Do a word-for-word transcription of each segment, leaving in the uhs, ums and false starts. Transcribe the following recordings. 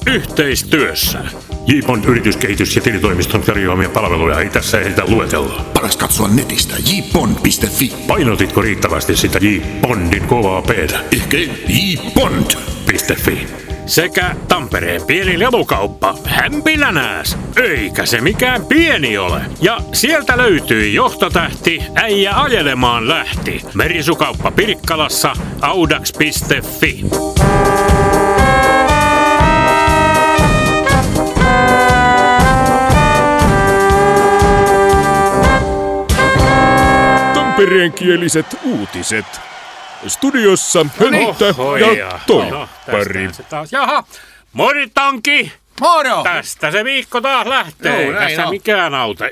Yhteistyössä. J-Bond yrityskehitys ja tilitoimiston tarjoamia palveluja ei tässä ehditä luetella. Paras katsoa netistä j bond piste f i. Painotitko riittävästi sitä J-Bondin kovaa P:tä? Ehkä j bond piste f i. Sekä Tampereen pieni lelukauppa Hämpilänääs. Eikä se mikään pieni ole. Ja sieltä löytyi johtotähti äijä ajelemaan lähti. Merisukauppa Pirkkalassa audax piste f i. Tampereenkieliset uutiset. Studiossa Hönttä Oho, ja ja Toppari. No, jaha, Moritanki! Moro! Tästä se viikko taas lähtee. Joo, näin Tässä on. mikään auta.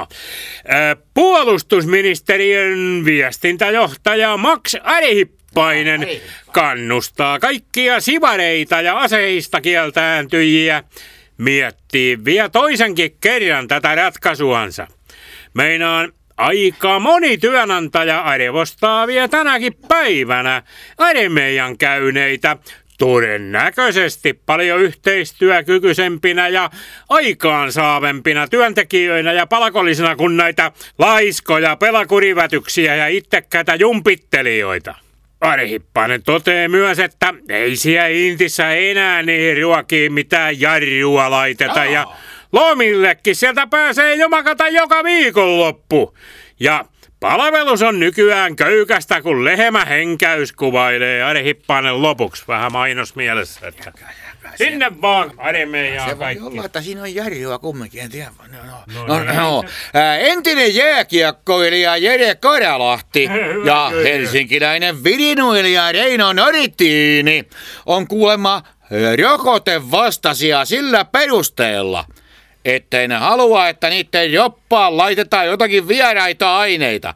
Puolustusministeriön viestintäjohtaja Max Arehippainen kannustaa kaikkia sivareita ja aseista kieltääntyjiä miettii vielä toisenkin kerran tätä ratkaisuansa. Meinaan aika moni työnantaja arvostaa vielä tänäkin päivänä armeijan käyneitä todennäköisesti paljon yhteistyökykyisempinä ja aikaansaavempina työntekijöinä ja palkollisina kuin näitä laiskoja, pelakurivätyksiä ja itsekkäitä jumpittelijoita. Arehippainen toteaa myös, että ei siellä Intissä enää niihin ruokiin mitään jarrua laiteta ja lomillekin sieltä pääsee jomakata joka viikonloppu. Ja palvelus on nykyään köykästä, kun lehmä henkäys, kuvailee Arehippainen lopuksi vähän mainosmielessä. Että sinne vaan armeijaan Se voi kaikki. olla, että siinä on järjua kumminkin, en tiedä. No, no. No, No, niin. no. Ää, entinen jääkiekkoilija Jere Karalahti ja helsinkiläinen virinuilija Reino Norittiini on kuulemma rokotevastaisia sillä perusteella, ettei ne halua, että niiden joppaan laitetaan jotakin vieraita aineita.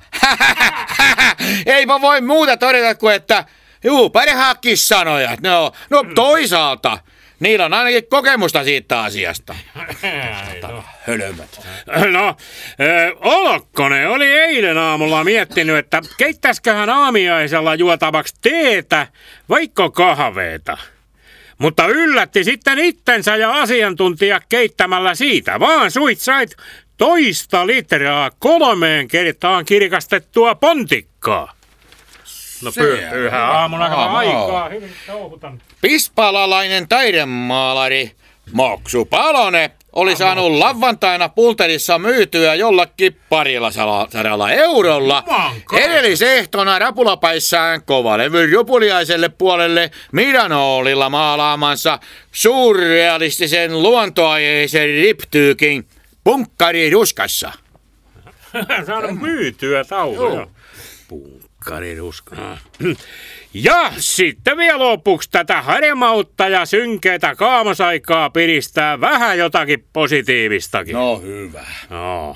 Eipä voi muuta todeta kuin, että juu, parhaatkin sanojat. No, no toisaalta, niillä on ainakin kokemusta siitä asiasta. No. Hölmöt. No, äh, Olokkonen oli eilen aamulla miettinyt, että keittäisiköhän aamiaisella juotavaksi teetä vaikka kahveeta. Mutta yllätti sitten itsensä ja asiantuntija keittämällä siitä vaan suitsait toista litraa kolmeen kertaan kirkastettua pontikkaa. No py- pyhä aamuna Aamu. aikaa, hyvin touhutan. Pispalalainen taidemaalari Moksu Palonen oli saanut lauantaina Pulterissa myytyä jollakin parilla sala- sadalla eurolla Jumanko. edellisehtona rapulapäissään kovalevyn jupuliaiselle puolelle Miranolilla maalaamansa suurrealistisen luontoaiheisen riptyykin punkkari ruskassa. Saanut myytyä taukoja. Punkkariruska. Ja sitten vielä lopuksi tätä harmautta ja synkeätä kaamosaikaa piristää vähän jotakin positiivistakin. No hyvä. No.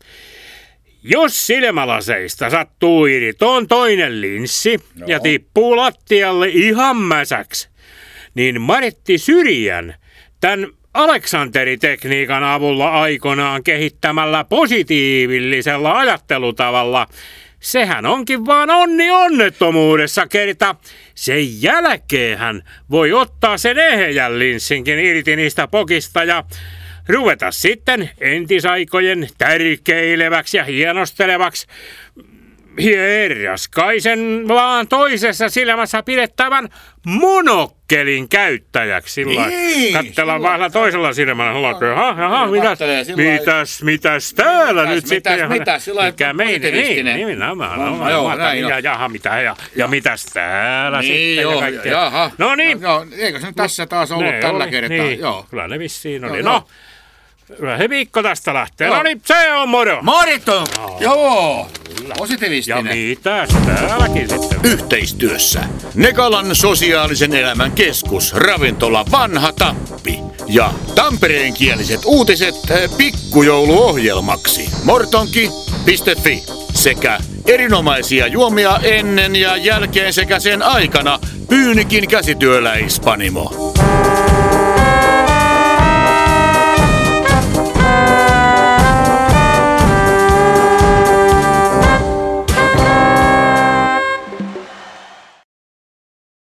Jos silmälaseista sattuu irtoon toinen linssi no. ja tippuu lattialle ihan mäsäksi, niin Maretti Syrjän tämän Aleksanteri-tekniikan avulla aikoinaan kehittämällä positiivillisella ajattelutavalla sehän onkin vaan onni onnettomuudessa kerta. Sen jälkeen hän voi ottaa sen ehjän linssinkin irti niistä pokista ja ruveta sitten entisaikojen tärkeileväksi ja hienostelevaksi herraskaisen vaan toisessa silmässä pidettävän monokkelin käyttäjäksi. Sillä Niin, katsellaan sillä- vaan toisella silmällä. Jaha, jaha, Niin, mitäs, kattelee sillä lailla- mitäs, mitäs täällä Mitäs, nyt mitäs, sitten? mitäs, sillä lailla Mikä meidän, niin, positiivistinen. niin, nimenomaan. No, No, joo, no, näin ja on. jaha, mitä, ja, ja mitäs täällä Niin sitten? joo, ja kaikkea. jaha. No niin. No, eikö se nyt tässä taas ollut Ne tällä oli, kertaa? Niin, Joo. kyllä ne vissiin Joo, oli. joo. No, kyllä se viikko tästä lähtee. Joo. No niin, se on moro. Morito! Joo! Ja Positiivistinen. mitäs täälläkin sitten? Yhteistyössä Nekalan sosiaalisen elämän keskus, ravintola Vanha Tappi ja tampereenkieliset uutiset eh, pikkujouluohjelmaksi mortonki piste fi sekä erinomaisia juomia ennen ja jälkeen sekä sen aikana Pyynikin käsityöläispanimo.